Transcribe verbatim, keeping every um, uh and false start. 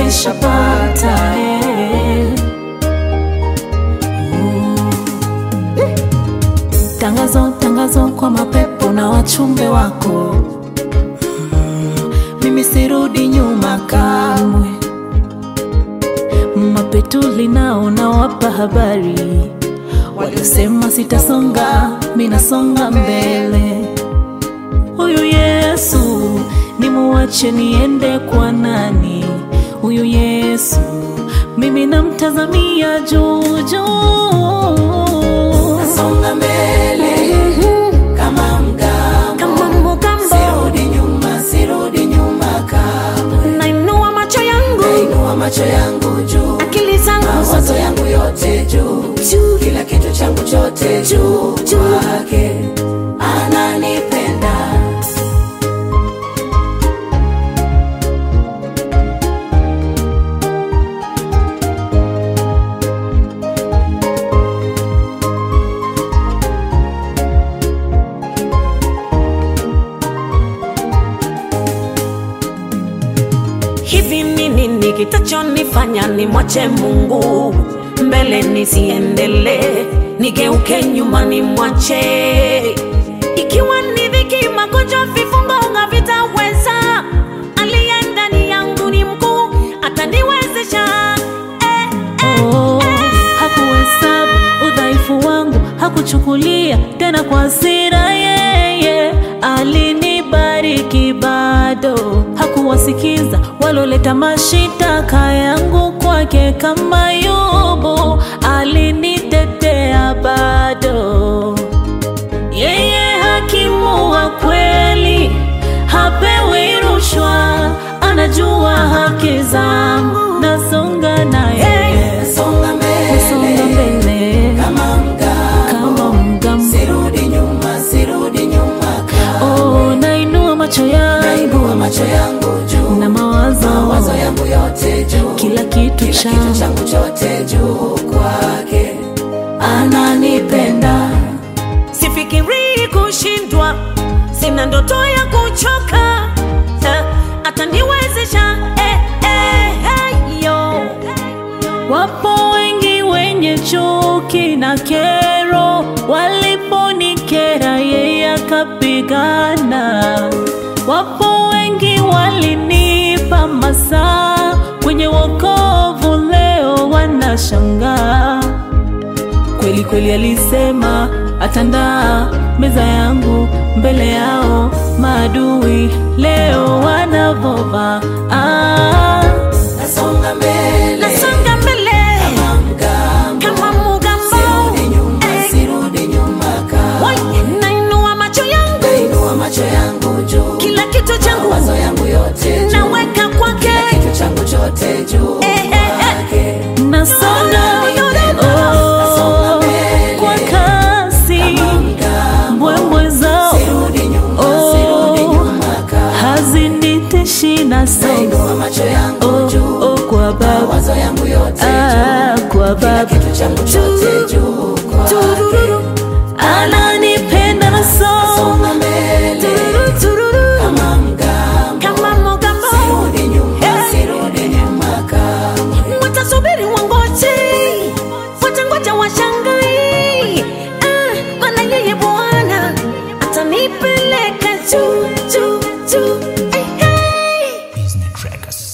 nimeshapata eh. Tangazo, tangazo kwa mapepo na wachumbe wako, mimi sirudi nyuma kamwe. Mapetuli nao nawapa habari, waliosema sitasonga, mimi nasonga mbele. Huyu Yesu nimuache niende kwa nani? Huyu Yesu mimi namtazamia juu juu. Nasonga mbele kama mgambo, kama mgambo, sirudi nyuma, sirudi nyuma kamwe. Nainua macho yangu, nainua macho yangu juu, akili zangu, mawazo yangu yote juu, juu, kila kitu changu chote juu, juu kwake ananipenda. Hivi nini nikitachonifanya nimwache Mungu mbele nisiendelee, nigeuke nyuma nimwache? Ikiwa ni dhiki, magonjwa, vifungo havitaweza, aliye ndani yangu ni mkuu, ataniwezesha eh, eh, oh, eh. Hakuhesabu udhaifu wangu, hakuchukulia tena kwa hasira yeye, alinibariki bado. Hakuwasikiza waloleta mashitaka yangu kwake, kama Yobu alinitetea bado. Yeye hakimu wa kweli, hapewi rushwa, anajua haki zangu, nasonga naye. Nasonga mbele, nasonga mbele kama mgambo, kama mgambo, sirudi nyuma, sirudi nyuma kamwe. oh, nainua macho yangu, nainua macho yangu juu, na mawazo, mawazo yangu yote juu, kila kitu kila changu, kitu changu chote juu, kwake ananipenda. Sifikiri kushindwa, sina ndoto ya kuchoka, eh, ataniwezesha eh, eh, eh, yo. Wapo wengi wenye chuki na kero, waliponikera yeye akapigana. Wapo wengi walinipa masaa, kwenye wokovu leo wanashangaa. Kweli kweli alisema atandaa meza yangu mbele yao maadui, leo wanavova ah. Nasonga mbele, Nasonga mbele kama mgambo, kama mgambo, sirudi nyuma, eh, sirudi nyuma kamwe. wai, nainua macho yangu, nainua macho yangu juu, kila kitu changu mawazo yangu yote juu, naweka kwake, kila kitu changu chote juu, eh, eh, eh. kwake Nasonga oh, kwa kasi, mbwembwe zao sirudi nyuma, oh, sirudi nyuma kamwe. haziniteshi, nasonga nainua macho yangu oh, juu, oh, kwa baba, mawazo yangu yote ah, juu, kwa kila baba, kitu changu chote juu, kwake ananipenda, nasonga nasonga mbele kama mgambo, kama mgambo, sirudi nyuma, eh. sirudi nyuma kamwe. Watasubiri wangoje, watangoja washangai, ah, maana yeye Bwana atanipeleka juu juu juu, eh, eh. Business Trackers.